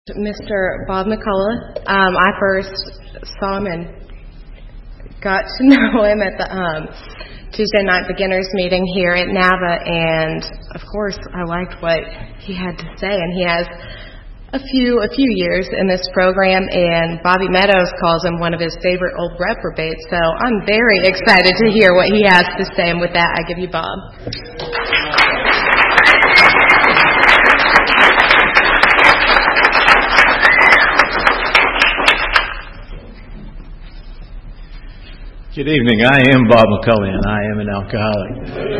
Mr. Bob McCullough. I first saw him and got to know him at the Tuesday night beginners meeting here at NAVA, and of course I liked what he had to say, and he has a few years in this program, and Bobby Meadows calls him one of his favorite old reprobates, so I'm very excited to hear what he has to say, and with that I give you Bob. Good evening. I am Bob McCullough, and I am an alcoholic.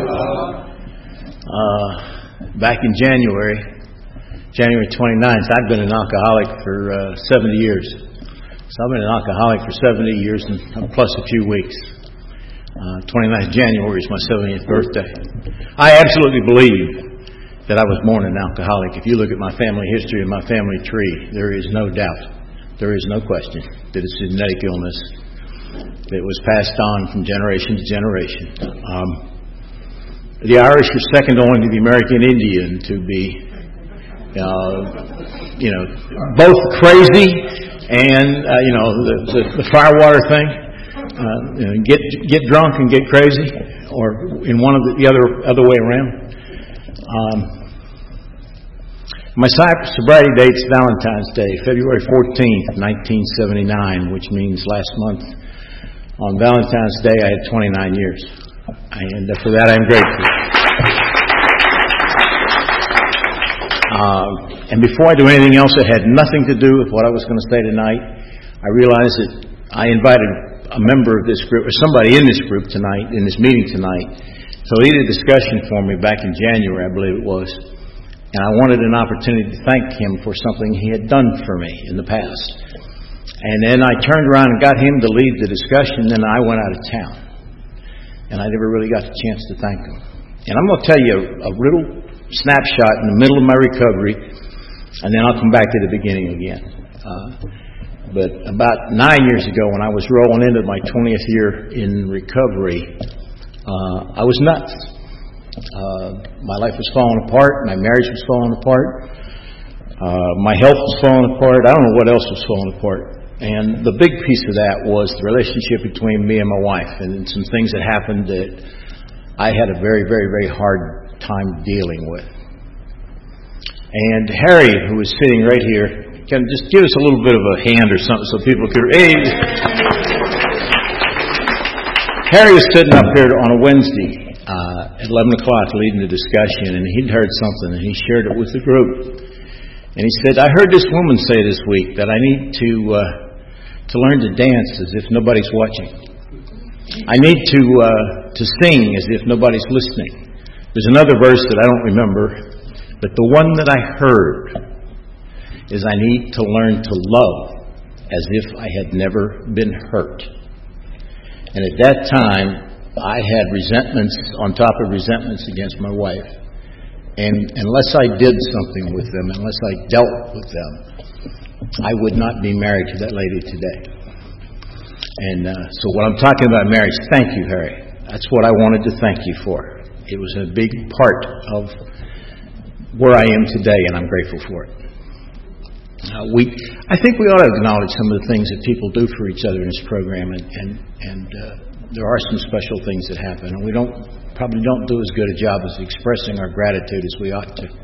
Back in January 29th, I've been an alcoholic for 70 years. So I've been an alcoholic for 70 years and plus a few weeks. 29th January is my 70th birthday. I absolutely believe that I was born an alcoholic. If you look at my family history and my family tree, there is no doubt, there is no question that it's a genetic illness that was passed on from generation to generation. The Irish are second only to the American Indian to be, both crazy and, the firewater thing, get drunk and get crazy, or in one of the other way around. My sobriety date's Valentine's Day, February 14th, 1979, which means last month. On Valentine's Day, I had 29 years, and for that I'm grateful. And before I do anything else that had nothing to do with what I was going to say tonight, I realized that I invited a member of this group, or somebody in this group tonight, in this meeting tonight, to lead a discussion for me back in January, I believe it was, and I wanted an opportunity to thank him for something he had done for me in the past. And then I turned around and got him to lead the discussion, and then I went out of town. And I never really got the chance to thank him. And I'm going to tell you a little snapshot in the middle of my recovery, and then I'll come back to the beginning again. But about 9 years ago, when I was rolling into my 20th year in recovery, I was nuts. My life was falling apart. My marriage was falling apart. My health was falling apart. I don't know what else was falling apart. And the big piece of that was the relationship between me and my wife, and some things that happened that I had a very, very, very hard time dealing with. And Harry, who was sitting right here, can just give us a little bit of a hand or something so people could... Hey. Harry was sitting up here on a Wednesday at 11 o'clock leading the discussion, and he'd heard something, and he shared it with the group. And he said, I heard this woman say this week that I need to learn to dance as if nobody's watching. I need to sing as if nobody's listening. There's another verse that I don't remember, but the one that I heard is I need to learn to love as if I had never been hurt. And at that time, I had resentments on top of resentments against my wife. And unless I did something with them, unless I dealt with them, I would not be married to that lady today. And so when I'm talking about marriage, thank you, Harry. That's what I wanted to thank you for. It was a big part of where I am today, and I'm grateful for it. I think we ought to acknowledge some of the things that people do for each other in this program, and there are some special things that happen, and we probably don't do as good a job as expressing our gratitude as we ought to.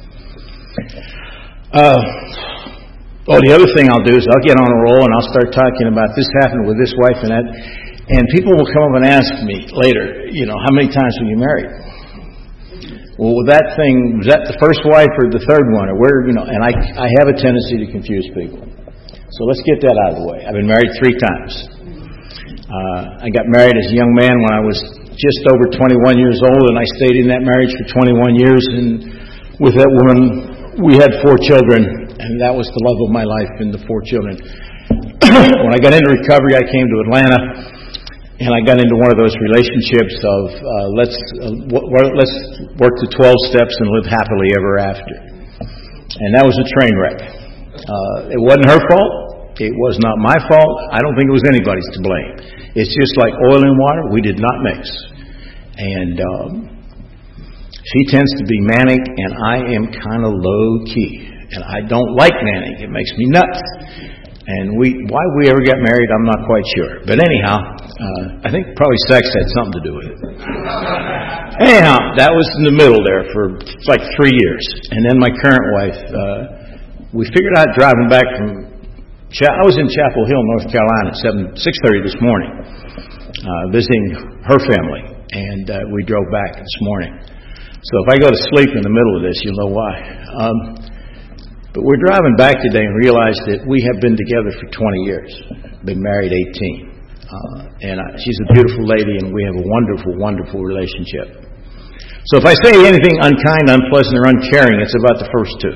The other thing I'll do is I'll get on a roll and I'll start talking about this happened with this wife and that, and people will come up and ask me later, how many times were you married? Well, with that thing, was that the first wife or the third one, or where? And I have a tendency to confuse people. So let's get that out of the way. I've been married 3 times. I got married as a young man when I was just over 21 years old, and I stayed in that marriage for 21 years, and with that woman we had 4 children, and that was the love of my life and the 4 children. When I got into recovery, I came to Atlanta, and I got into one of those relationships of let's work the 12 steps and live happily ever after. And that was a train wreck. It wasn't her fault. It was not my fault. I don't think it was anybody's to blame. It's just like oil and water. We did not mix. And she tends to be manic, and I am kind of low-key. and I don't like nannying. It makes me nuts. And why we ever got married, I'm not quite sure. But anyhow, I think probably sex had something to do with it. Anyhow, that was in the middle there for like 3 years. And then my current wife, we figured out driving back from, I was in Chapel Hill, North Carolina at 6:30 this morning, visiting her family. And we drove back this morning. So if I go to sleep in the middle of this, you'll know why. But we're driving back today and realized that we have been together for 20 years, been married 18. And she's a beautiful lady, and we have a wonderful, wonderful relationship. So if I say anything unkind, unpleasant, or uncaring, it's about the first two.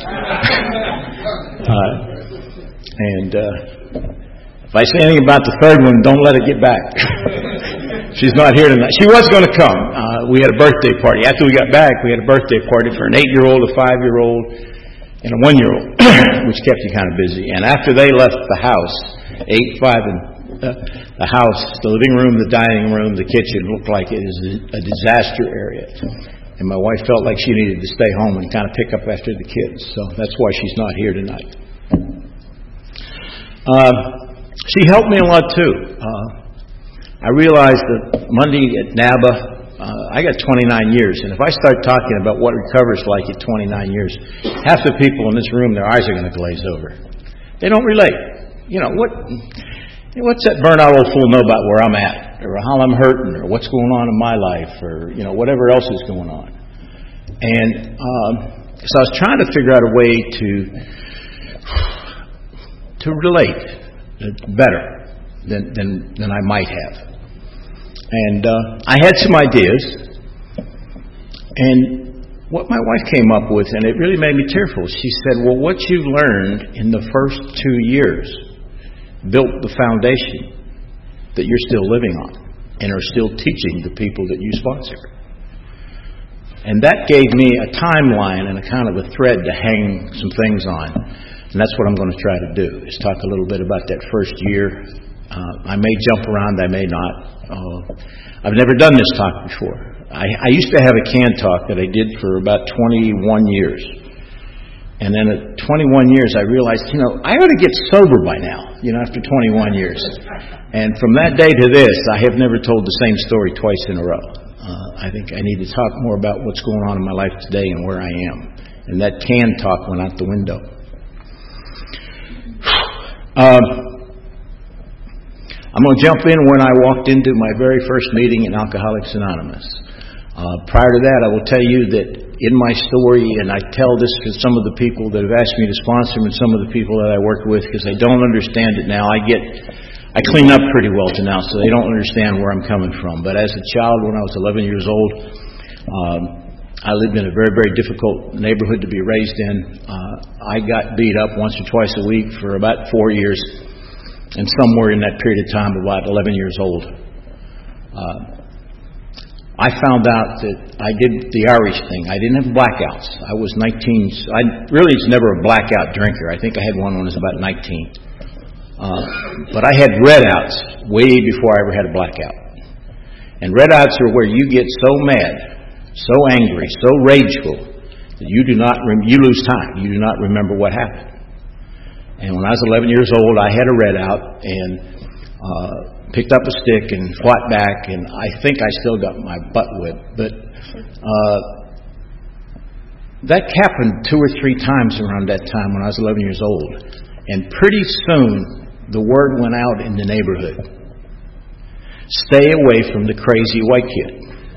If I say anything about the third one, don't let it get back. She's not here tonight. She was going to come. We had a birthday party. After we got back, we had a birthday party for an 8-year-old, a 5-year-old, and a 1-year-old, which kept you kind of busy. And after they left the house, 8, 5, and the house, the living room, the dining room, the kitchen looked like it was a disaster area. And my wife felt like she needed to stay home and kind of pick up after the kids. So that's why she's not here tonight. She helped me a lot too. I realized that Monday at NABA, I got 29 years, and if I start talking about what recovery's like at 29 years, half the people in this room, their eyes are going to glaze over. They don't relate. What's that burnt out old fool know about where I'm at, or how I'm hurting, or what's going on in my life, or whatever else is going on. And so I was trying to figure out a way to relate better than I might have. And I had some ideas, and what my wife came up with, and it really made me tearful, she said, well, what you've learned in the first 2 years built the foundation that you're still living on and are still teaching the people that you sponsor. And that gave me a timeline and a kind of a thread to hang some things on. And that's what I'm going to try to do, is talk a little bit about that first year. I may jump around, I may not. I've never done this talk before. I used to have a canned talk that I did for about 21 years. And then at 21 years, I realized, I ought to get sober by now, after 21 years. And from that day to this, I have never told the same story twice in a row. I think I need to talk more about what's going on in my life today and where I am. And that canned talk went out the window. I'm going to jump in when I walked into my very first meeting in Alcoholics Anonymous. Prior to that, I will tell you that in my story, and I tell this to some of the people that have asked me to sponsor them and some of the people that I work with, because they don't understand it now. I clean up pretty well to now, so they don't understand where I'm coming from. But as a child, when I was 11 years old, I lived in a very, very difficult neighborhood to be raised in. I got beat up once or twice a week for about 4 years. And somewhere in that period of time, about 11 years old, I found out that I did the Irish thing. I didn't have blackouts. I was 19. I really was never a blackout drinker. I think I had one when I was about 19. But I had redouts way before I ever had a blackout. And redouts are where you get so mad, so angry, so rageful, that you lose time. You do not remember what happened. And when I was 11 years old, I had a redout and picked up a stick and fought back, and I think I still got my butt whipped. But that happened 2 or 3 times around that time when I was 11 years old. And pretty soon, the word went out in the neighborhood. Stay away from the crazy white kid.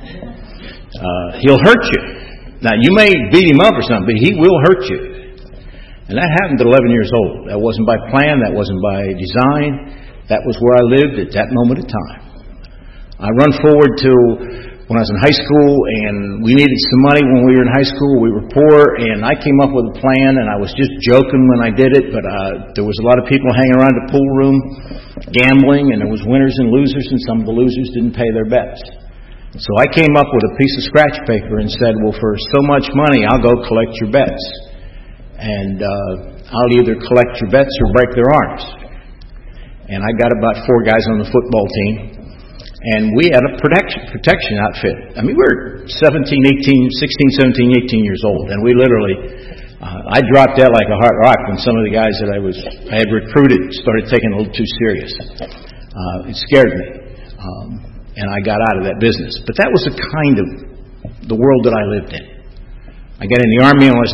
He'll hurt you. Now, you may beat him up or something, but he will hurt you. And that happened at 11 years old. That wasn't by plan. That wasn't by design. That was where I lived at that moment of time. I run forward to when I was in high school, and we needed some money when we were in high school. We were poor, and I came up with a plan, and I was just joking when I did it, but there was a lot of people hanging around the pool room gambling, and there was winners and losers, and some of the losers didn't pay their bets. So I came up with a piece of scratch paper and said, well, for so much money, I'll go collect your bets. And I'll either collect your bets or break their arms. And I got about 4 guys on the football team. And we had a protection outfit. I mean, we were 16, 17, 18 years old. And we literally I dropped out like a hot rock when some of the guys that I had recruited started taking it a little too serious. It scared me, and I got out of that business. But that was the kind of the world that I lived in. I got in the Army when I was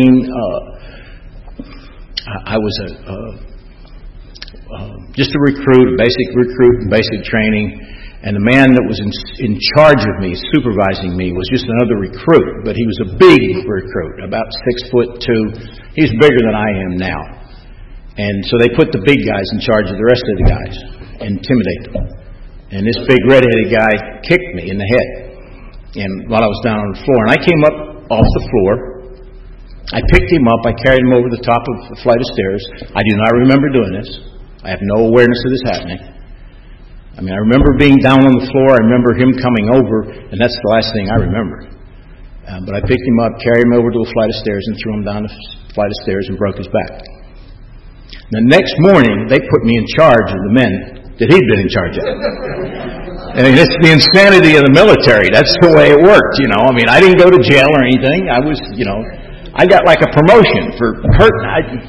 19. I was just a recruit, basic training. And the man that was in charge of me, supervising me, was just another recruit. But he was a big recruit, about 6'2". He's bigger than I am now. And so they put the big guys in charge of the rest of the guys, intimidate them. And this big red-headed guy kicked me in the head, and while I was down on the floor. And I came up off the floor. I picked him up. I carried him over the top of a flight of stairs. I do not remember doing this. I have no awareness of this happening. I mean, I remember being down on the floor. I remember him coming over, and that's the last thing I remember. But I picked him up, carried him over to a flight of stairs, and threw him down the flight of stairs and broke his back. The next morning, they put me in charge of the men that he'd been in charge of. I mean, it's the insanity of the military. That's the way it worked, you know. I mean, I didn't go to jail or anything. I was, you know, I got like a promotion for hurting.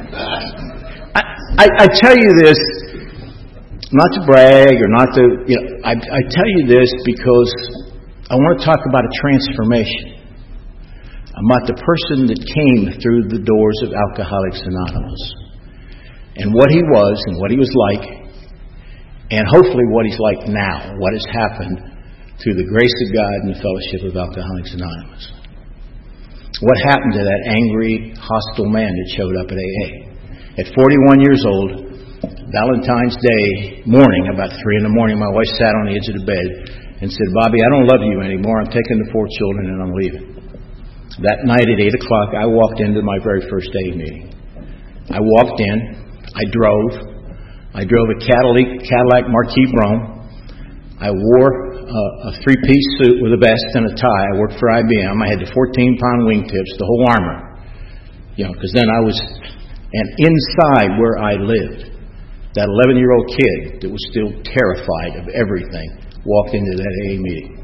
I tell you this, not to brag or not to, you know, I tell you this because I want to talk about a transformation. About the person that came through the doors of Alcoholics Anonymous. And what he was and what he was like, and hopefully what he's like now, what has happened through the grace of God and the fellowship of Alcoholics Anonymous. What happened to that angry, hostile man that showed up at AA? At 41 years old, Valentine's Day morning, about 3 in the morning, my wife sat on the edge of the bed and said, "Bobby, I don't love you anymore. I'm taking the 4 children and I'm leaving." That night at 8 o'clock, I walked into my very first AA meeting. I walked in. I drove a Cadillac Marquis Brougham. I wore a 3-piece suit with a vest and a tie. I worked for IBM. I had the 14-pound wingtips, the whole armor. You know, because then I was... And inside where I lived, that 11-year-old kid that was still terrified of everything walked into that AA meeting.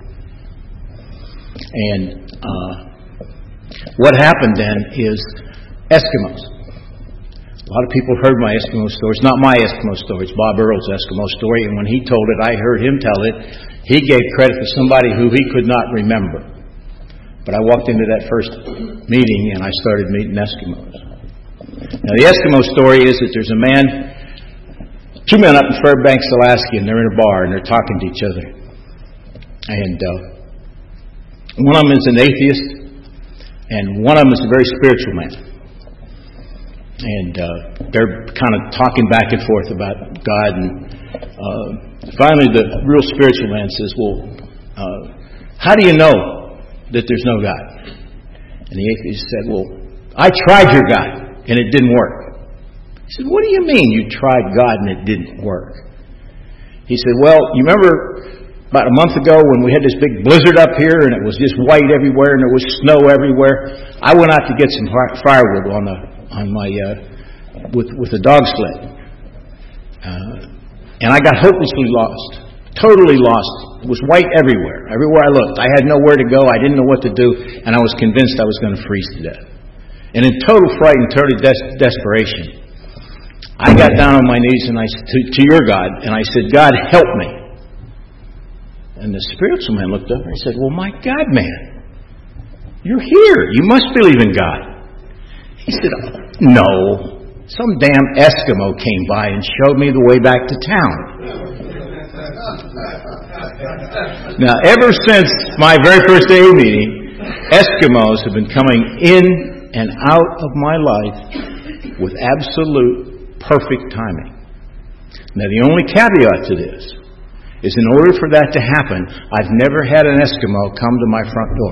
And what happened then is Eskimos. A lot of people heard my Eskimo story. It's not my Eskimo story. It's Bob Earl's Eskimo story. And when he told it, I heard him tell it. He gave credit to somebody who he could not remember. But I walked into that first meeting and I started meeting Eskimos. Now, the Eskimo story is that there's a man, 2 men up in Fairbanks, Alaska, and they're in a bar and they're talking to each other. And one of them is an atheist, and one of them is a very spiritual man. And they're kind of talking back and forth about God. And finally, the real spiritual man says, "Well, how do you know that there's no God?" And the atheist said, "Well, I tried your God. And it didn't work." He said, "What do you mean you tried God and it didn't work?" He said, "Well, you remember about a month ago when we had this big blizzard up here and it was just white everywhere and there was snow everywhere? I went out to get some firewood with a dog sled. And I got hopelessly lost. Totally lost. It was white everywhere. Everywhere I looked. I had nowhere to go. I didn't know what to do. And I was convinced I was going to freeze to death. And in total fright and total desperation, I got down on my knees and I to your God, and I said, "God, help me." And the spiritual man looked up and he said, "Well, my God, man, you're here. You must believe in God." He said, "No. Some damn Eskimo came by and showed me the way back to town." Now, ever since my very first AA meeting, Eskimos have been coming in and out of my life with absolute perfect timing. Now, the only caveat to this is in order for that to happen, I've never had an Eskimo come to my front door.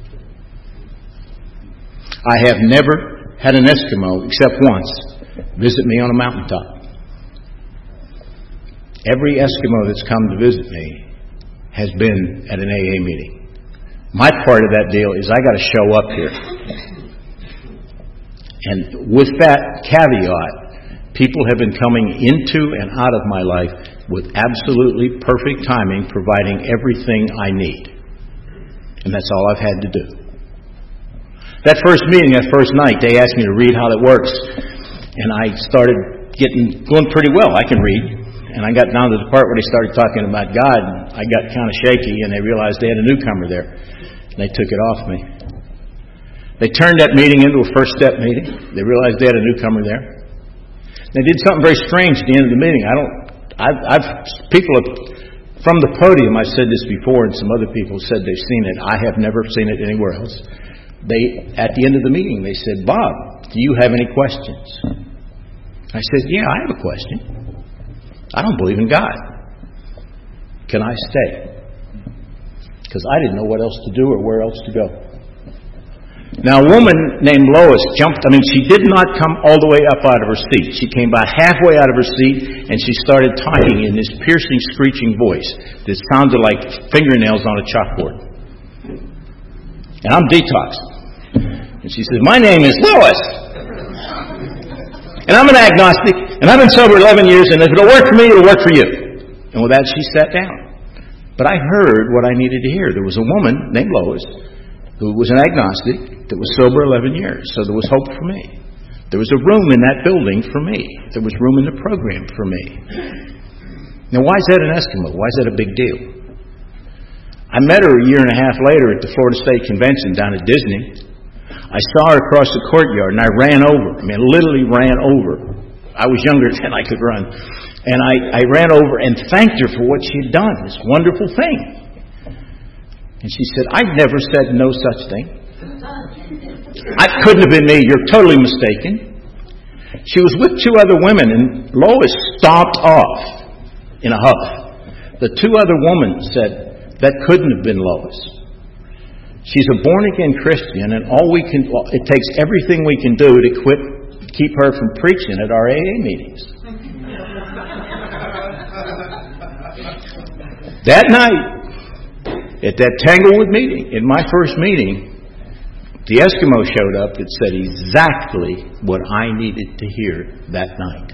I have never had an Eskimo, except once, visit me on a mountaintop. Every Eskimo that's come to visit me has been at an AA meeting. My part of that deal is I got to show up here. And with that caveat, people have been coming into and out of my life with absolutely perfect timing, providing everything I need. And that's all I've had to do. That first meeting, that first night, they asked me to read how it works. And I started going pretty well. I can read. And I got down to the part where they started talking about God. And I got kind of shaky, and they realized they had a newcomer there. And they took it off me. They turned that meeting into a first step meeting. They realized they had a newcomer there. They did something very strange at the end of the meeting. From the podium, I've said this before, and some other people said they've seen it. I have never seen it anywhere else. At the end of the meeting, they said, "Bob, do you have any questions?" I said, "Yeah, I have a question. I don't believe in God. Can I stay?" Because I didn't know what else to do or where else to go. Now, a woman named Lois she did not come all the way up out of her seat. She came about halfway out of her seat, and she started talking in this piercing, screeching voice that sounded like fingernails on a chalkboard. And I'm detoxed. And she says, "My name is Lois. And I'm an agnostic, and I've been sober 11 years, and if it'll work for me, it'll work for you." And with that, she sat down. But I heard what I needed to hear. There was a woman named Lois who was an agnostic that was sober 11 years. So there was hope for me. There was a room in that building for me. There was room in the program for me. Now, why is that an Eskimo? Why is that a big deal? I met her a year and a half later at the Florida State Convention down at Disney. I saw her across the courtyard, and I ran over. Literally ran over. I was younger than I could run. And I ran over and thanked her for what she had done, this wonderful thing. And she said, "I've never said no such thing. It couldn't have been me. You're totally mistaken." She was with two other women, and Lois stomped off in a huff. The two other women said, "That couldn't have been Lois. She's a born-again Christian, and it takes everything we can do to keep her from preaching at our AA meetings." That night, at that Tanglewood meeting, in my first meeting, the Eskimo showed up that said exactly what I needed to hear that night.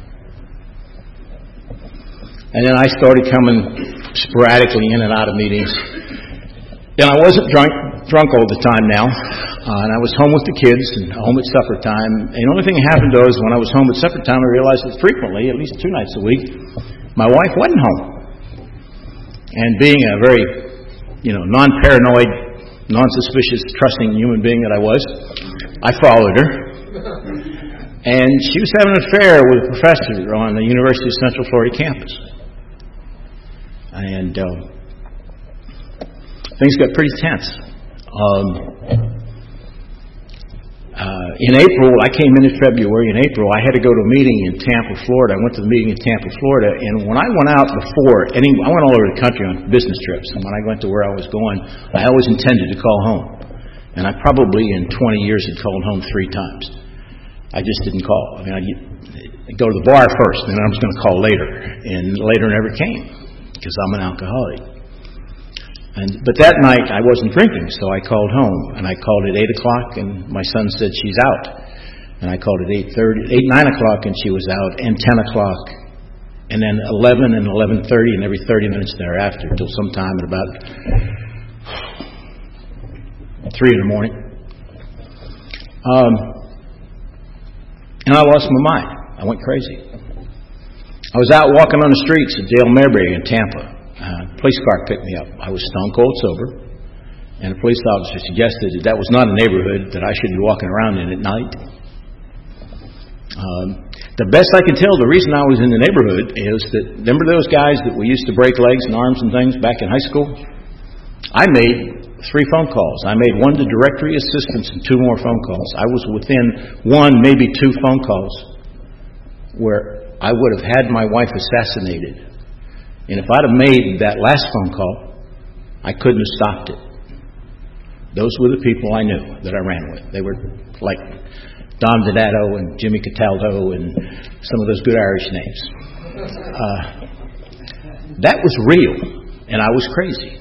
And then I started coming sporadically in and out of meetings. And I wasn't drunk all the time now. And I was home with the kids and home at supper time. And the only thing that happened was when I was home at supper time, I realized that frequently, at least 2 nights a week, my wife wasn't home. And being a very non-paranoid, non-suspicious, trusting human being that I was, I followed her. And she was having an affair with a professor on the University of Central Florida campus. And things got pretty tense. In April, I came in February. In April, I had to go to a meeting in Tampa, Florida. I went to the meeting in Tampa, Florida. And when I went out before, I went all over the country on business trips. And when I went to where I was going, I always intended to call home. And I probably in 20 years had called home 3 times. I just didn't call. I'd go to the bar first, and then I was going to call later. And later never came because I'm an alcoholic. But that night I wasn't drinking, so I called home. And I called at 8 o'clock, and my son said she's out. And I called at 9 o'clock, and she was out, and 10 o'clock. And then 11 and 11:30, and every 30 minutes thereafter, till sometime at about 3 in the morning. And I lost my mind. I went crazy. I was out walking on the streets at Dale Mayberry in Tampa. A police car picked me up. I was stone cold sober, and a police officer suggested that was not a neighborhood that I should be walking around in at night. The best I can tell, the reason I was in the neighborhood is that, remember those guys that we used to break legs and arms and things back in high school? I made 3 phone calls. I made 1 to directory assistance and 2 more phone calls. I was within 1, maybe 2 phone calls where I would have had my wife assassinated. And if I'd have made that last phone call, I couldn't have stopped it. Those were the people I knew that I ran with. They were like Don Donato and Jimmy Cataldo and some of those good Irish names. That was real, and I was crazy.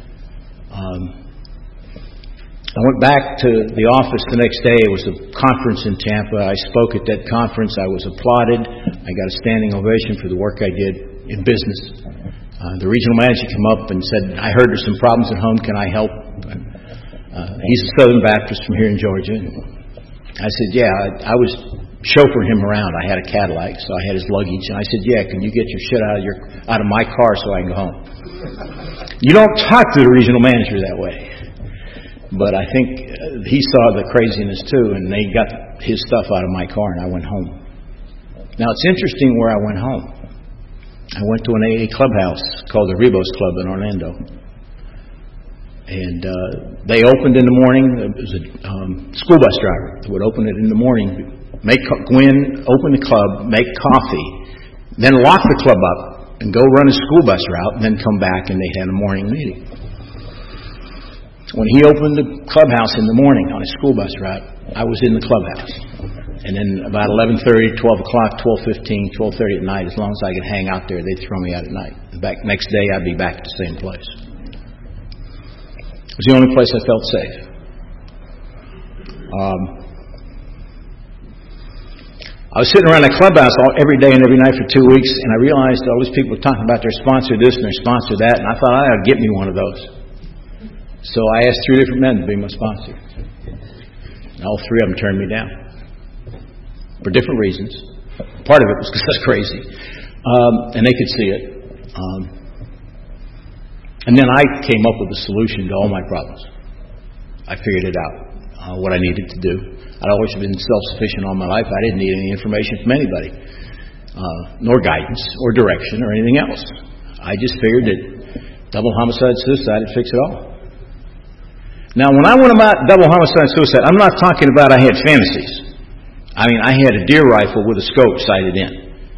I went back to the office the next day. It was a conference in Tampa. I spoke at that conference. I was applauded. I got a standing ovation for the work I did in business. The regional manager came up and said, "I heard there's some problems at home. Can I help?" He's a Southern Baptist from here in Georgia. I said, yeah, I was chauffeuring him around. I had a Cadillac, so I had his luggage. And I said, yeah, can you get your shit out of my car so I can go home? You don't talk to the regional manager that way. But I think he saw the craziness too, and they got his stuff out of my car, and I went home. Now, it's interesting where I went home. I went to an AA clubhouse called the Rebos Club in Orlando. And they opened in the morning. It was a school bus driver that would open it in the morning, go in, open the club, make coffee, then lock the club up and go run a school bus route, and then come back, and they had a morning meeting. When he opened the clubhouse in the morning on a school bus route, I was in the clubhouse. And then about 11:30, 12 o'clock, 12:15, 12:30 at night, as long as I could hang out there, they'd throw me out at night. Next day, I'd be back at the same place. It was the only place I felt safe. I was sitting around that clubhouse every day and every night for 2 weeks, and I realized all these people were talking about their sponsor this and their sponsor that, and I thought I ought to get me one of those. So I asked 3 different men to be my sponsor. And all 3 of them turned me down for different reasons. Part of it was because I was crazy, and they could see it. And then I came up with a solution to all my problems. I figured it out, what I needed to do. I'd always been self-sufficient all my life. I didn't need any information from anybody, nor guidance or direction or anything else. I just figured that double homicide, suicide would fix it all. Now, when I went about double homicide, suicide, I'm not talking about I had fantasies. I mean, I had a deer rifle with a scope sighted in.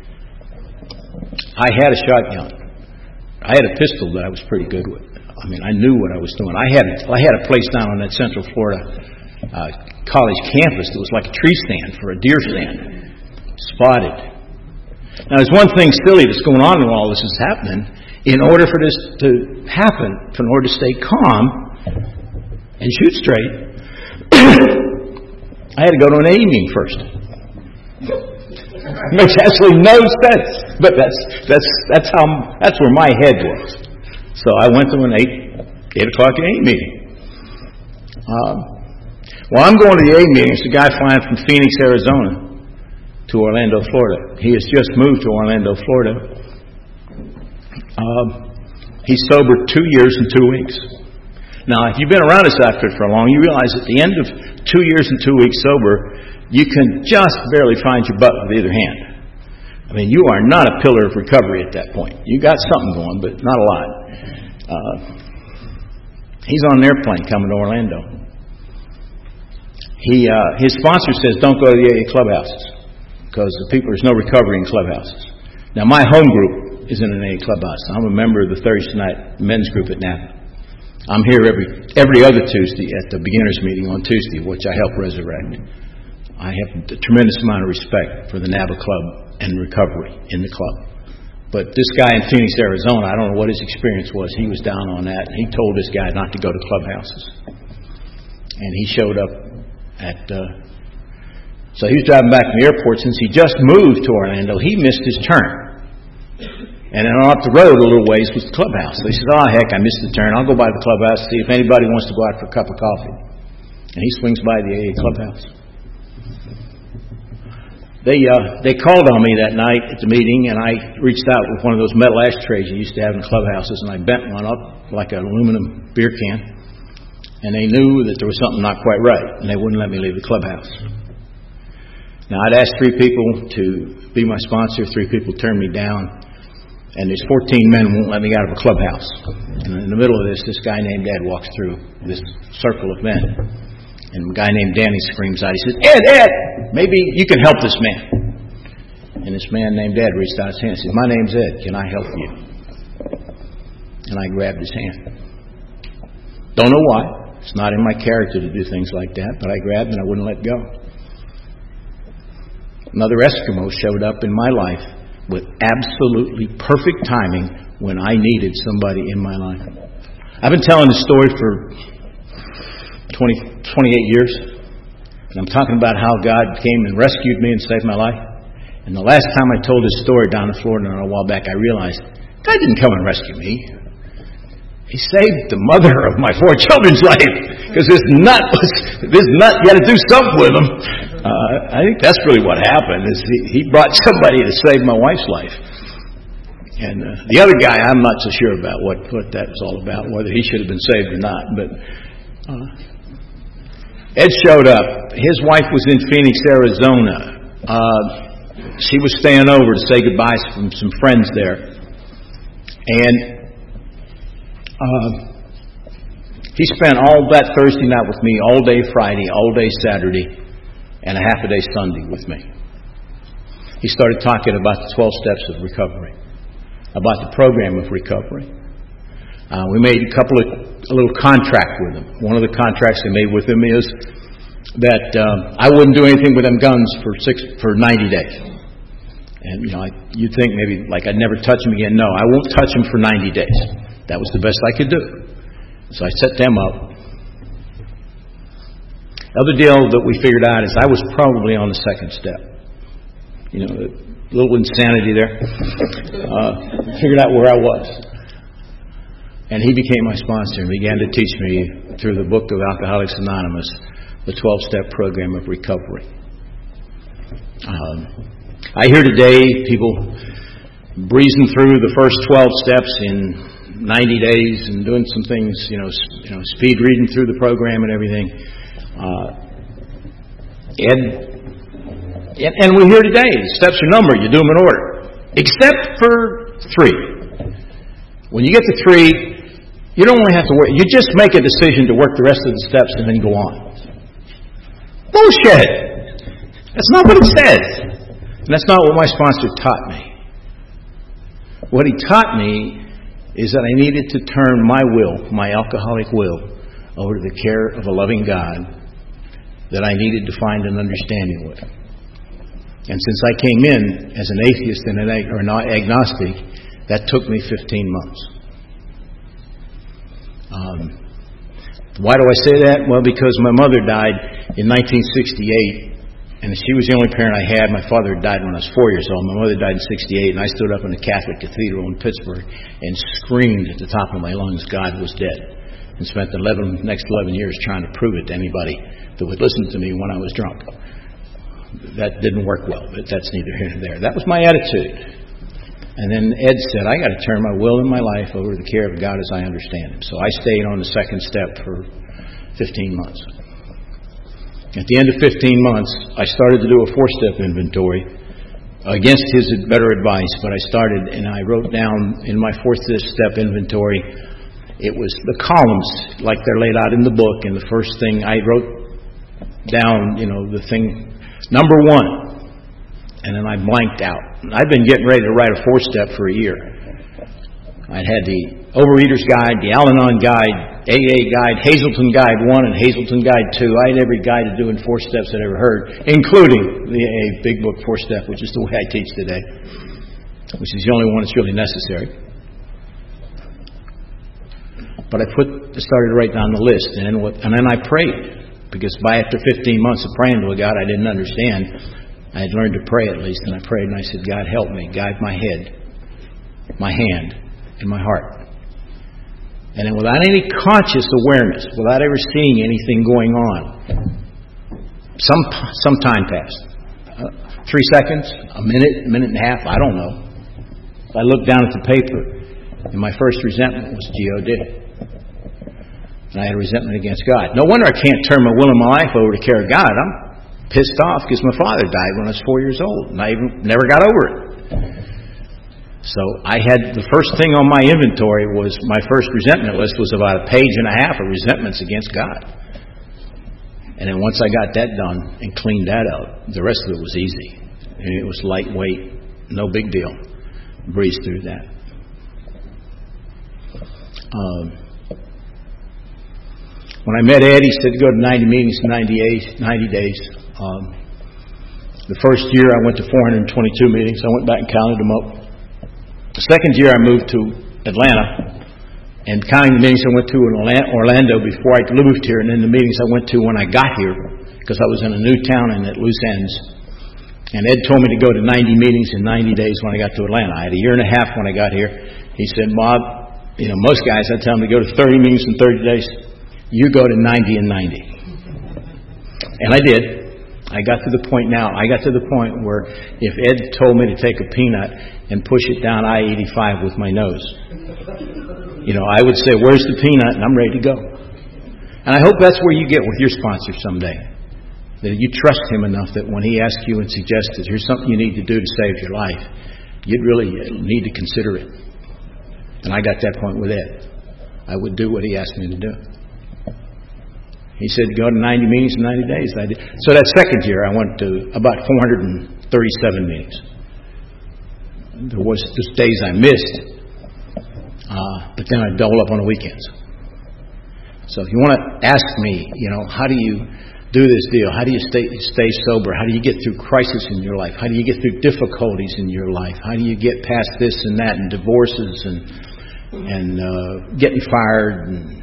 I had a shotgun. I had a pistol that I was pretty good with. I mean, I knew what I was doing. I had a place down on that Central Florida college campus that was like a tree stand for a deer stand. Spotted. Now, there's one thing silly that's going on while all this is happening. In order for this to happen, in order to stay calm and shoot straight, I had to go to an AA meeting first. Makes absolutely no sense, but that's where my head was. So I went to an 8 o'clock AA meeting. Well, I'm going to the AA meeting. It's a guy flying from Phoenix, Arizona, to Orlando, Florida. He has just moved to Orlando, Florida. He's sober 2 years and 2 weeks. Now, if you've been around this outfit for long, you realize at the end of 2 years and 2 weeks sober, you can just barely find your butt with either hand. I mean, you are not a pillar of recovery at that point. You got something going, but not a lot. He's on an airplane coming to Orlando. His sponsor says, don't go to the AA clubhouses, because there's no recovery in clubhouses. Now, my home group is in an AA clubhouse. I'm a member of the Thursday night men's group at Napa. I'm here every other Tuesday at the beginners meeting on Tuesday, which I help resurrect. I have a tremendous amount of respect for the NABA club and recovery in the club. But this guy in Phoenix, Arizona, I don't know what his experience was. He was down on that, and he told this guy not to go to clubhouses. And he showed up so he was driving back from the airport. Since he just moved to Orlando, he missed his turn. And then off the road a little ways was the clubhouse. So he said, oh, heck, I missed the turn. I'll go by the clubhouse, see if anybody wants to go out for a cup of coffee. And he swings by the AA clubhouse. They called on me that night at the meeting, and I reached out with one of those metal ashtrays you used to have in clubhouses, and I bent one up like an aluminum beer can. And they knew that there was something not quite right, and they wouldn't let me leave the clubhouse. Now, I'd asked 3 people to be my sponsor. 3 people turned me down. And there's 14 men who won't let me out of a clubhouse. And in the middle of this guy named Ed walks through this circle of men. And a guy named Danny screams out. He says, Ed, maybe you can help this man. And this man named Ed reached out his hand and said, my name's Ed. Can I help you? And I grabbed his hand. Don't know why. It's not in my character to do things like that, but I grabbed and I wouldn't let go. Another Eskimo showed up in my life with absolutely perfect timing when I needed somebody in my life. I've been telling this story for 28 years, and I'm talking about how God came and rescued me and saved my life. And the last time I told this story down in Florida a while back, I realized God didn't come and rescue me. He saved the mother of my 4 children's life because this nut, you had to do something with him. I think that's really what happened. Is he brought somebody to save my wife's life. And the other guy, I'm not so sure about what that was all about, whether he should have been saved or not. But Ed showed up. His wife was in Phoenix, Arizona. She was staying over to say goodbyes from some friends there. And he spent all that Thursday night with me, all day Friday, all day Saturday, and a half a day Sunday with me. He started talking about the 12 steps of recovery, about the program of recovery. We made a little contract with him. One of the contracts they made with him is that I wouldn't do anything with them guns for 90 days. And you'd think maybe like I'd never touch them again. No, I won't touch them for 90 days. That was the best I could do. So I set them up. The other deal that we figured out is I was probably on the second step. A little insanity there. Figured out where I was. And he became my sponsor and began to teach me through the book of Alcoholics Anonymous, the 12-step program of recovery. I hear today people breezing through the first 12 steps in 90 days and doing some things, speed reading through the program and everything. And we hear today, the steps are numbered, you do them in order. Except for 3. When you get to 3, you don't only have to work, you just make a decision to work the rest of the steps and then go on. Bullshit! That's not what it says. And that's not what my sponsor taught me. What he taught me is that I needed to turn my will, my alcoholic will, over to the care of a loving God that I needed to find an understanding with. And since I came in as an atheist and an agnostic, that took me 15 months. Why do I say that? Well, because my mother died in 1968. And she was the only parent I had. My father died when I was 4 years old. My mother died in 1968, and I stood up in the Catholic Cathedral in Pittsburgh and screamed at the top of my lungs, God was dead. And spent the next 11 years trying to prove it to anybody that would listen to me when I was drunk. That didn't work well, but that's neither here nor there. That was my attitude. And then Ed said, I got to turn my will and my life over to the care of God as I understand Him. So I stayed on the second step for 15 months. At the end of 15 months, I started to do a 4-step inventory against his better advice, but I started and I wrote down in my 4th-step inventory, it was the columns like they're laid out in the book, and the first thing I wrote down, the thing, number 1, and then I blanked out. I'd been getting ready to write a 4-step for a year. I'd had the Overeater's Guide, the Al-Anon Guide, AA Guide, Hazelton Guide 1 and Hazelton Guide 2. I had every guide to doing 4 steps I'd ever heard, including the AA Big Book 4-step, which is the way I teach today, which is the only one that's really necessary. But I started to write down the list, and then I prayed, because after 15 months of praying to a God I didn't understand, I had learned to pray at least, and I prayed and I said, God, help me, guide my head, my hand, and my heart. And then without any conscious awareness, without ever seeing anything going on, some time passed. 3 seconds, a minute and a half, I don't know. I looked down at the paper, and my first resentment was G.O.D. And I had a resentment against God. No wonder I can't turn my will and my life over to care of God. I'm pissed off because my father died when I was 4 years old, and I never got over it. So I had the first thing on my inventory was my first resentment list was about 1.5 pages of resentments against God. And then once I got that done and cleaned that out, the rest of it was easy. And it was lightweight, no big deal. Breezed through that. When I met Ed, he said to go to 90 meetings in 90 days. The first year I went to 422 meetings. I went back and counted them up. The second year I moved to Atlanta, and counting the meetings I went to in Orlando before I moved here, and then the meetings I went to when I got here, because I was in a new town and at loose ends. And Ed told me to go to 90 meetings in 90 days when I got to Atlanta. I had a year and a half when I got here. He said, Bob, Most guys, I tell them to go to 30 meetings in 30 days. You go to 90 in 90. And I did. I got to the point where if Ed told me to take a peanut and push it down I-85 with my nose, I would say, where's the peanut? And I'm ready to go. And I hope that's where you get with your sponsor someday. That you trust him enough that when he asks you and suggests that here's something you need to do to save your life, you'd really need to consider it. And I got that point with Ed. I would do what he asked me to do. He said, go to 90 meetings in 90 days. I did. So that second year, I went to about 437 meetings. There was just days I missed, but then I'd double up on the weekends. So if you want to ask me, how do you do this deal? How do you stay sober? How do you get through crisis in your life? How do you get through difficulties in your life? How do you get past this and that and divorces and getting fired? And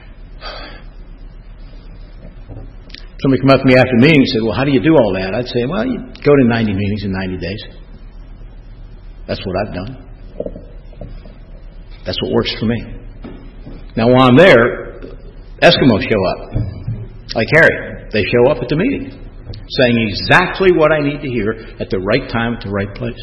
somebody come up to me after the meeting and said, well, how do you do all that? I'd say, well, you go to 90 meetings in 90 days. That's what I've done. That's what works for me. Now, while I'm there, Eskimos show up. Like Harry. They show up at the meeting, saying exactly what I need to hear at the right time at the right place.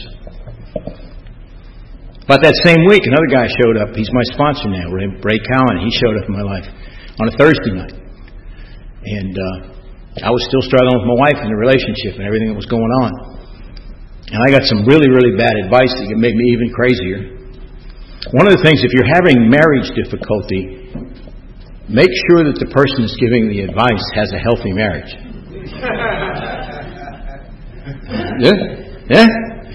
But that same week, another guy showed up. He's my sponsor now, Ray Cowan. He showed up in my life on a Thursday night. And I was still struggling with my wife and the relationship and everything that was going on. And I got some really, really bad advice that made me even crazier. One of the things, if you're having marriage difficulty, make sure that the person that's giving the advice has a healthy marriage. Yeah?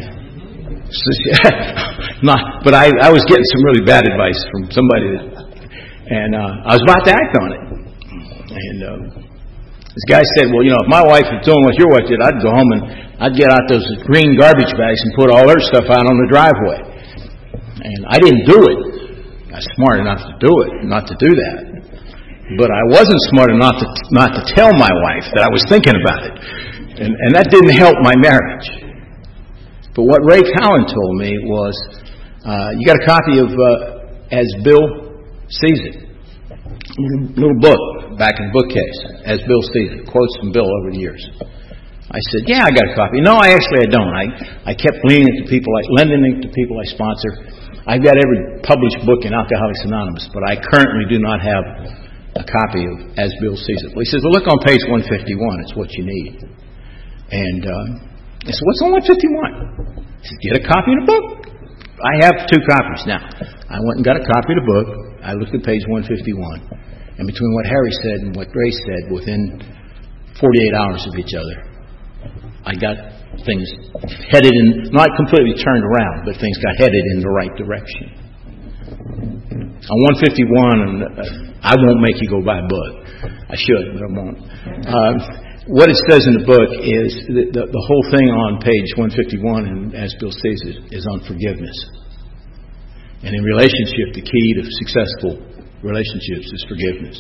But I was getting some really bad advice from somebody, and I was about to act on it. And this guy said, well, if my wife was doing what your wife did, I'd go home and I'd get out those green garbage bags and put all her stuff out on the driveway. And I didn't do it. I was smart enough to do it, not to do that. But I wasn't smart enough not to tell my wife that I was thinking about it. And that didn't help my marriage. But what Ray Cowan told me was, you got a copy of As Bill Sees It. Little book back in the bookcase, As Bill Sees It. Quotes from Bill over the years. I said, yeah, I got a copy. No, I don't. I kept lending it to people I sponsor. I've got every published book in Alcoholics Anonymous, but I currently do not have a copy of As Bill Sees It. Well, he says, well, look on page 151. It's what you need. And I said, what's on 151? He said, get a copy of the book. I have 2 copies now. I went and got a copy of the book. I looked at page 151. And between what Harry said and what Grace said, within 48 hours of each other, I got things headed in, not completely turned around, but things got headed in the right direction. On 151, and I won't make you go buy a book. I should, but I won't. What it says in the book is that the whole thing on page 151, and As Bill Sees It, is on forgiveness. And in relationship, the key to successful relationships is forgiveness.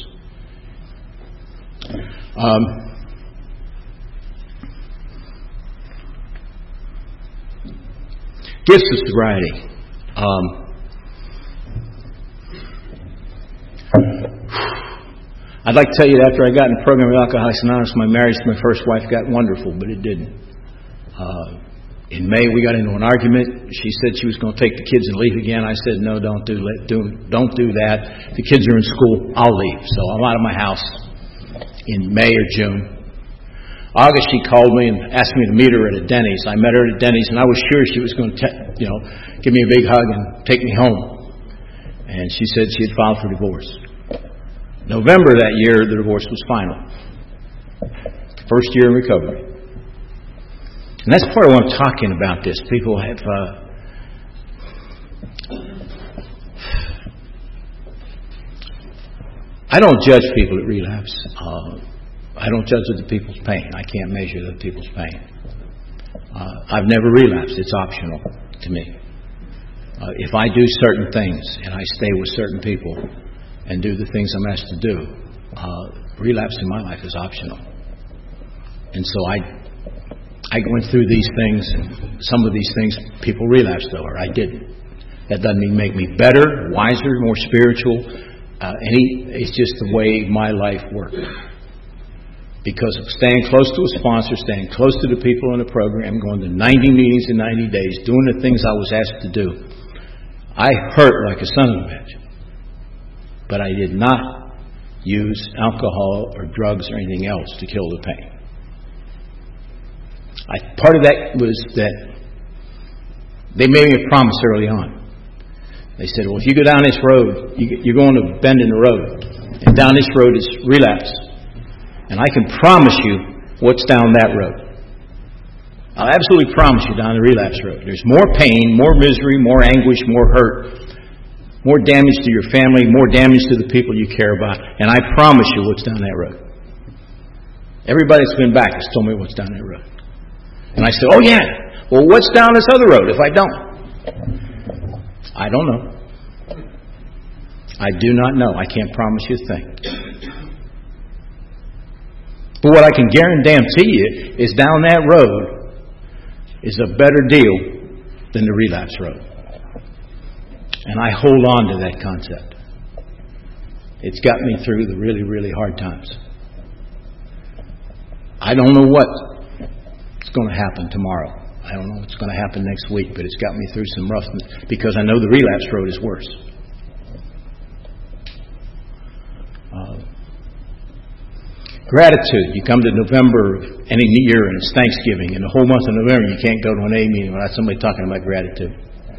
Gifts of sobriety. I'd like to tell you that after I got in the program with Alcoholics Anonymous, my marriage to my first wife got wonderful, but it didn't. In May, we got into an argument. She said she was going to take the kids and leave again. I said, no, don't do that. If the kids are in school, I'll leave. So I'm out of my house in May or June. August, she called me and asked me to meet her at a Denny's. I met her at a Denny's, and I was sure she was going to, give me a big hug and take me home. And she said she had filed for divorce. November that year, the divorce was final. First year in recovery. And that's part of what I'm talking about this. People have... I don't judge people that relapse. I don't judge other people's pain. I can't measure other people's pain. I've never relapsed. It's optional to me. If I do certain things and I stay with certain people and do the things I'm asked to do, relapse in my life is optional. And so I went through these things, and some of these things people relapsed over. I didn't. That doesn't make me better, wiser, more spiritual. It's just the way my life worked. Because of staying close to a sponsor, staying close to the people in the program, going to 90 meetings in 90 days, doing the things I was asked to do, I hurt like a son of a bitch. But I did not use alcohol or drugs or anything else to kill the pain. Part of that was that they made me a promise early on. They said, well, if you go down this road, you're going to bend in the road. And down this road is relapse. And I can promise you what's down that road. I'll absolutely promise you down the relapse road. There's more pain, more misery, more anguish, more hurt, more damage to your family, more damage to the people you care about. And I promise you what's down that road. Everybody that's been back has told me what's down that road. And I said, oh yeah, well what's down this other road if I don't? I don't know. I do not know. I can't promise you a thing. But what I can guarantee you is down that road is a better deal than the relapse road. And I hold on to that concept. It's got me through the really, really hard times. I don't know what's going to happen tomorrow. I don't know what's going to happen next week, but it's got me through some roughness because I know the relapse road is worse. Gratitude. You come to November of any year and it's Thanksgiving, and the whole month of November you can't go to an A meeting without somebody talking about gratitude.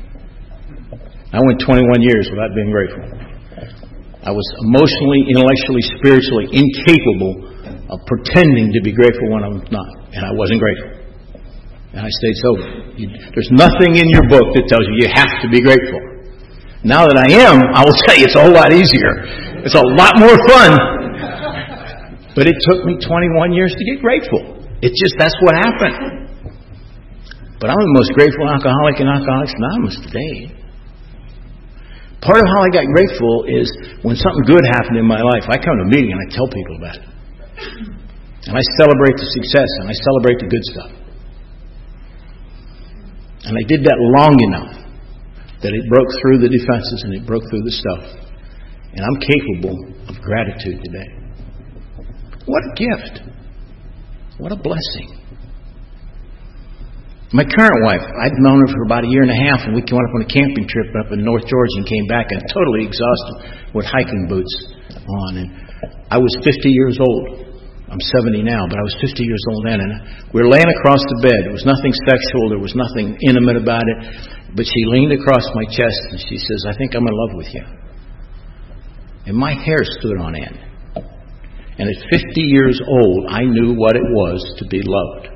I went 21 years without being grateful. I was emotionally, intellectually, spiritually incapable of pretending to be grateful when I was not, and I wasn't grateful. And I stayed sober. There's nothing in your book that tells you have to be grateful. Now that I am, I will tell you it's a whole lot easier. It's a lot more fun. But it took me 21 years to get grateful. It's just, that's what happened. But I'm the most grateful alcoholic in Alcoholics Anonymous today. Part of how I got grateful is when something good happened in my life, I come to a meeting and I tell people about it. And I celebrate the success and I celebrate the good stuff. And I did that long enough that it broke through the defenses and it broke through the stuff. And I'm capable of gratitude today. What a gift. What a blessing. My current wife, I'd known her for about a year and a half, and we went up on a camping trip up in North Georgia and came back and totally exhausted with hiking boots on. And I was 50 years old. I'm 70 now, but I was 50 years old then. And we were laying across the bed. There was nothing sexual. There was nothing intimate about it. But she leaned across my chest and she says, I think I'm in love with you. And my hair stood on end. And at 50 years old, I knew what it was to be loved.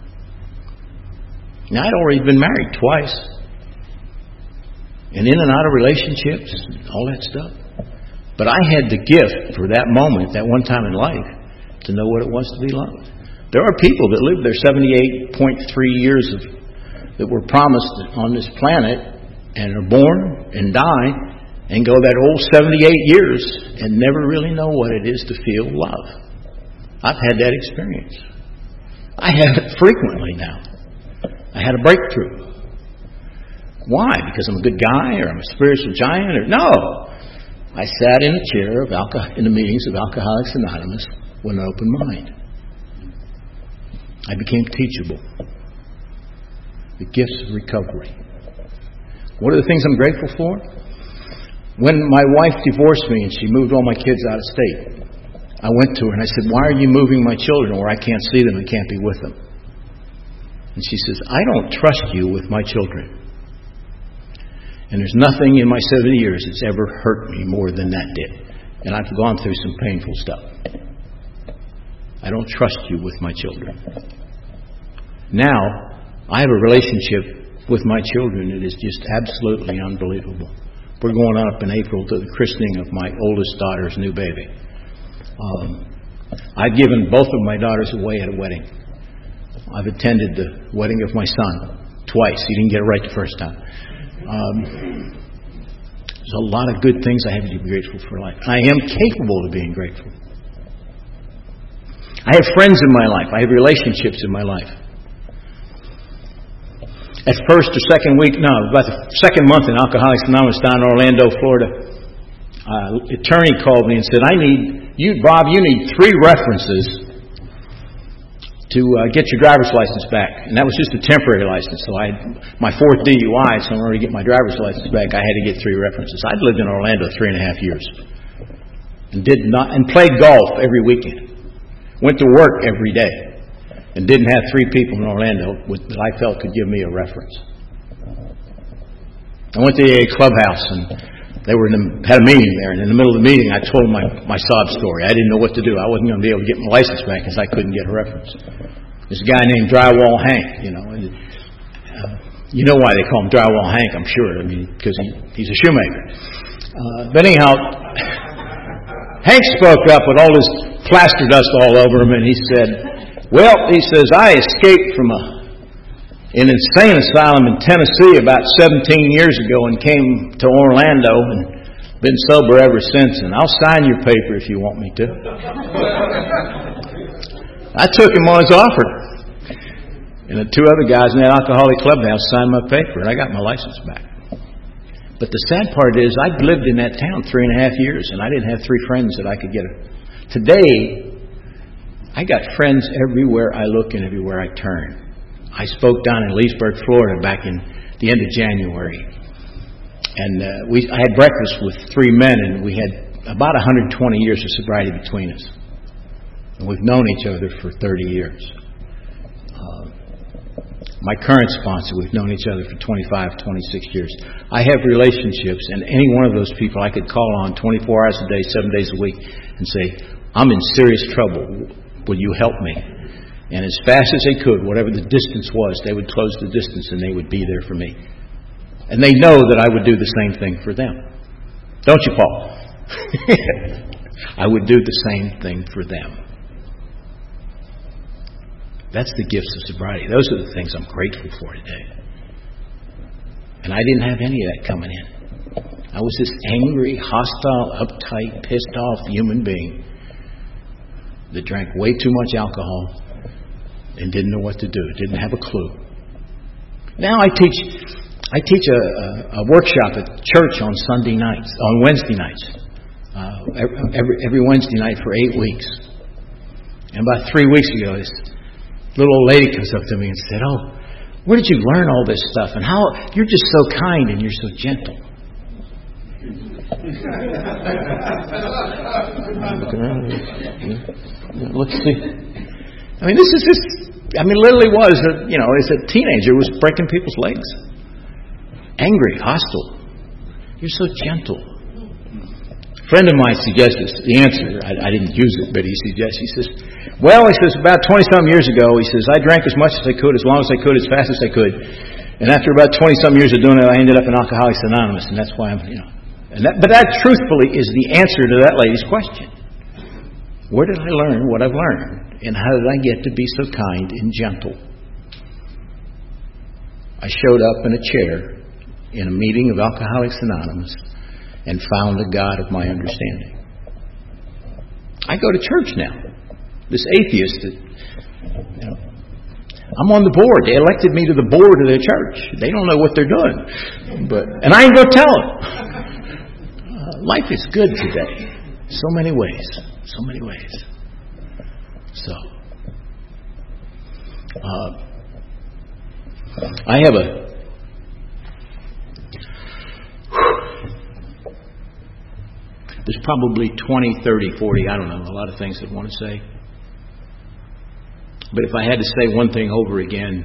Now, I'd already been married twice. And in and out of relationships, and all that stuff. But I had the gift for that moment, that one time in life, to know what it was to be loved. There are people that live their 78.3 years that were promised on this planet and are born and die and go that whole 78 years and never really know what it is to feel love. I've had that experience. I have it frequently now. I had a breakthrough. Why? Because I'm a good guy or I'm a spiritual giant? Or no. I sat in a chair in the meetings of Alcoholics Anonymous with an open mind. I became teachable. The gifts of recovery. What are the things I'm grateful for? When my wife divorced me and she moved all my kids out of state, I went to her and I said, why are you moving my children where I can't see them and can't be with them? And she says, I don't trust you with my children. And there's nothing in my 70 years that's ever hurt me more than that did. And I've gone through some painful stuff. I don't trust you with my children. Now, I have a relationship with my children that is just absolutely unbelievable. We're going up in April to the christening of my oldest daughter's new baby. I've given both of my daughters away at a wedding. I've attended the wedding of my son twice. He didn't get it right the first time. There's a lot of good things I have to be grateful for life. I am capable of being grateful. I have friends in my life. I have relationships in my life. at first or second week, no, about the second month in Alcoholics Anonymous down in Orlando, Florida, attorney called me and said, Bob, you need 3 references to get your driver's license back. And that was just a temporary license. So I had my 4th DUI, so in order to get my driver's license back, I had to get 3 references. I'd lived in Orlando 3.5 years and played golf every weekend. Went to work every day and didn't have 3 people in Orlando that I felt could give me a reference. I went to the AA Clubhouse and they had a meeting there, and in the middle of the meeting I told my sob story. I didn't know what to do. I wasn't going to be able to get my license back because I couldn't get a reference. There's a guy named Drywall Hank, and you know why they call him Drywall Hank, I'm sure. I mean, because he's a shoemaker. But anyhow, Hank spoke up with all this plaster dust all over him, and he said, I escaped from an insane asylum in Tennessee about 17 years ago and came to Orlando and been sober ever since, and I'll sign your paper if you want me to. I took him on his offer. And the 2 other guys in that Alcoholic Clubhouse signed my paper, and I got my license back. But the sad part is I'd lived in that town 3.5 years, and I didn't have 3 friends that I could get. Today, I got friends everywhere I look and everywhere I turn. I spoke down in Leesburg, Florida back in the end of January. And I had breakfast with 3 men, and we had about 120 years of sobriety between us. And we've known each other for 30 years. My current sponsor, we've known each other for 25, 26 years. I have relationships, and any one of those people I could call on 24 hours a day, 7 days a week, and say, I'm in serious trouble. Will you help me? And as fast as they could, whatever the distance was, they would close the distance and they would be there for me. And they know that I would do the same thing for them. Don't you, Paul? I would do the same thing for them. That's the gifts of sobriety. Those are the things I'm grateful for today. And I didn't have any of that coming in. I was this angry, hostile, uptight, pissed off human being that drank way too much alcohol and didn't know what to do, didn't have a clue. Now I teach a workshop at church on Wednesday nights, every Wednesday night for 8 weeks. And about 3 weeks ago, this little old lady comes up to me and said, "Oh, where did you learn all this stuff? And how you're just so kind and you're so gentle." Looking around, let's see. I mean, literally was as a teenager, was breaking people's legs. Angry, hostile. You're so gentle. A friend of mine suggested the answer. I didn't use it, but he says, about 20-some years ago, he says, I drank as much as I could, as long as I could, as fast as I could. And after about 20-some years of doing it, I ended up in Alcoholics Anonymous, and that's why but that truthfully is the answer to that lady's question. Where did I learn what I've learned? And how did I get to be so kind and gentle? I showed up in a chair in a meeting of Alcoholics Anonymous and found a God of my understanding. I go to church now. This atheist that, I'm on the board. They elected me to the board of their church. They don't know what they're doing. And I ain't going to tell them. Life is good today. So many ways. So many ways. So, I have there's probably 20, 30, 40, I don't know, a lot of things I want to say. But if I had to say one thing over again,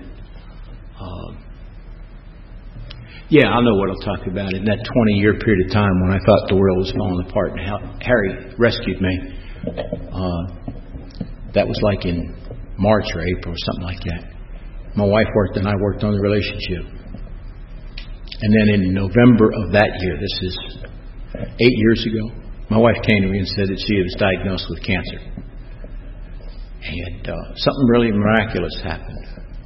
I know what I'll talk about. In that 20-year period of time when I thought the world was falling apart and how Harry rescued me, that was like in March or April or something like that. My wife worked and I worked on the relationship. And then in November of that year, this is 8 years ago, my wife came to me and said that she was diagnosed with cancer. And something really miraculous happened.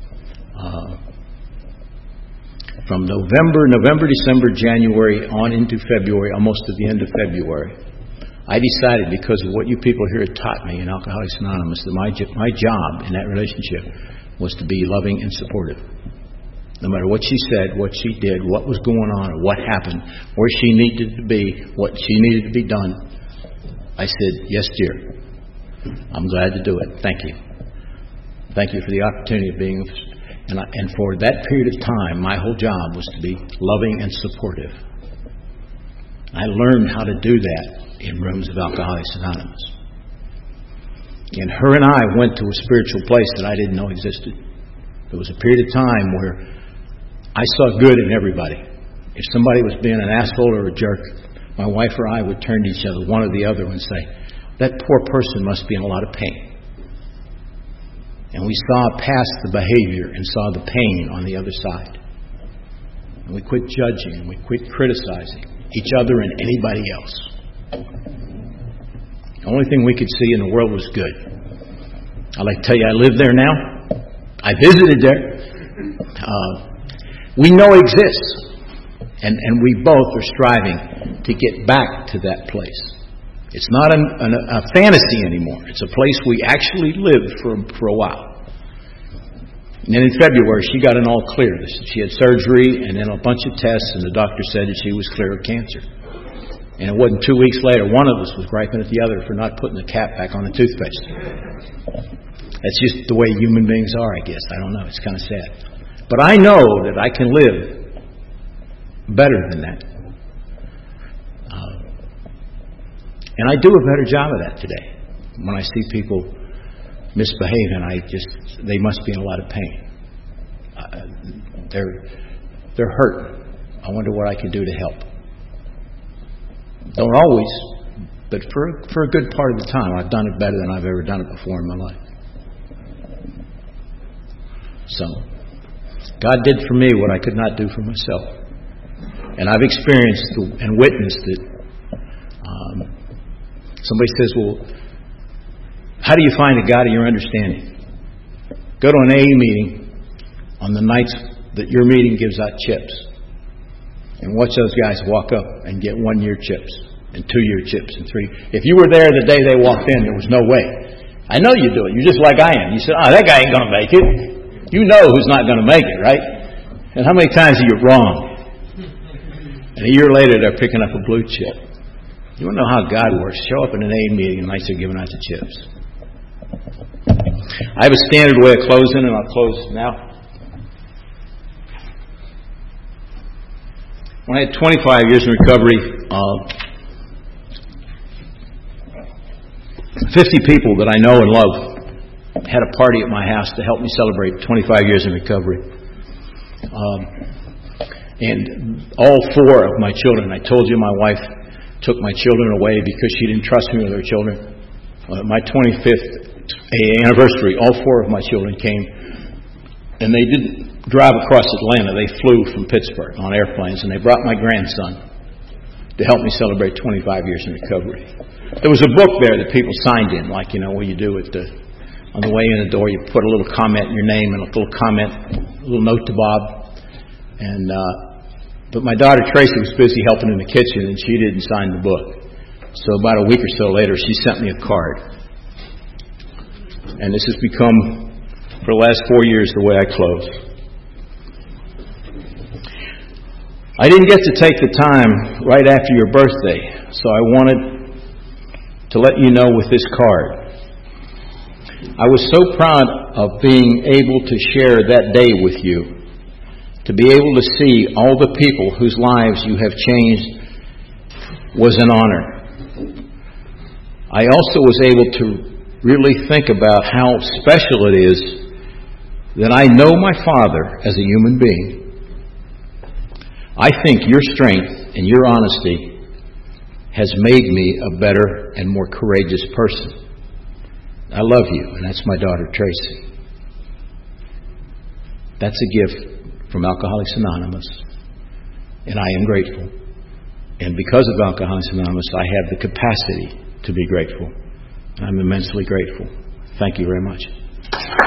From November, December, January, on into February, almost to the end of February, I decided, because of what you people here had taught me in Alcoholics Anonymous, that my job in that relationship was to be loving and supportive. No matter what she said, what she did, what was going on, or what happened, where she needed to be, what she needed to be done, I said, yes, dear. I'm glad to do it. Thank you. Thank you for the opportunity of being... And for that period of time, my whole job was to be loving and supportive. I learned how to do that in rooms of Alcoholics Anonymous. And her and I went to a spiritual place that I didn't know existed. There was a period of time where I saw good in everybody. If somebody was being an asshole or a jerk, my wife or I would turn to each other, one or the other, and say, that poor person must be in a lot of pain. And we saw past the behavior and saw the pain on the other side. And we quit judging and we quit criticizing each other and anybody else. The only thing we could see in the world was good. I'd like to tell you, I live there now. I visited there. We know it exists. And we both are striving to get back to that place. It's not a fantasy anymore. It's a place we actually lived for a while. And then in February, she got an all clear. She had surgery and then a bunch of tests, and the doctor said that she was clear of cancer. And it wasn't 2 weeks later, one of us was griping at the other for not putting the cap back on the toothpaste. That's just the way human beings are, I guess. I don't know. It's kind of sad. But I know that I can live better than that. And I do a better job of that today. When I see people misbehaving, they must be in a lot of pain. They're hurt. I wonder what I can do to help. Don't always, but for a good part of the time, I've done it better than I've ever done it before in my life. So, God did for me what I could not do for myself. And I've experienced and witnessed it. Somebody says, well, how do you find a God of your understanding? Go to an AA meeting on the nights that your meeting gives out chips. And watch those guys walk up and get 1 year chips and 2 year chips and 3. If you were there the day they walked in, there was no way. I know you do it. You're just like I am. You said, that guy ain't going to make it. You know who's not going to make it, right? And how many times are you wrong? And a year later, they're picking up a blue chip. You want to know how God works? Show up in an AA meeting and nights are giving out the chips. I have a standard way of closing, and I'll close now. When I had 25 years in recovery, 50 people that I know and love had a party at my house to help me celebrate 25 years in recovery. And all 4 of my children, I told you my wife took my children away because she didn't trust me with her children. My 25th anniversary, all 4 of my children came, and they didn't drive across Atlanta. They flew from Pittsburgh on airplanes, and they brought my grandson to help me celebrate 25 years in recovery. There was a book there that people signed in, like, what you do on the way in the door, you put a little comment in your name and a little comment, a little note to Bob. But my daughter Tracy was busy helping in the kitchen, and she didn't sign the book. So about a week or so later, she sent me a card. And this has become, for the last 4 years, the way I close. I didn't get to take the time right after your birthday, so I wanted to let you know with this card. I was so proud of being able to share that day with you. To be able to see all the people whose lives you have changed was an honor. I also was able to really think about how special it is that I know my Father as a human being. I think your strength and your honesty has made me a better and more courageous person. I love you, and that's my daughter Tracy. That's a gift from Alcoholics Anonymous, and I am grateful. And because of Alcoholics Anonymous, I have the capacity to be grateful. I'm immensely grateful. Thank you very much.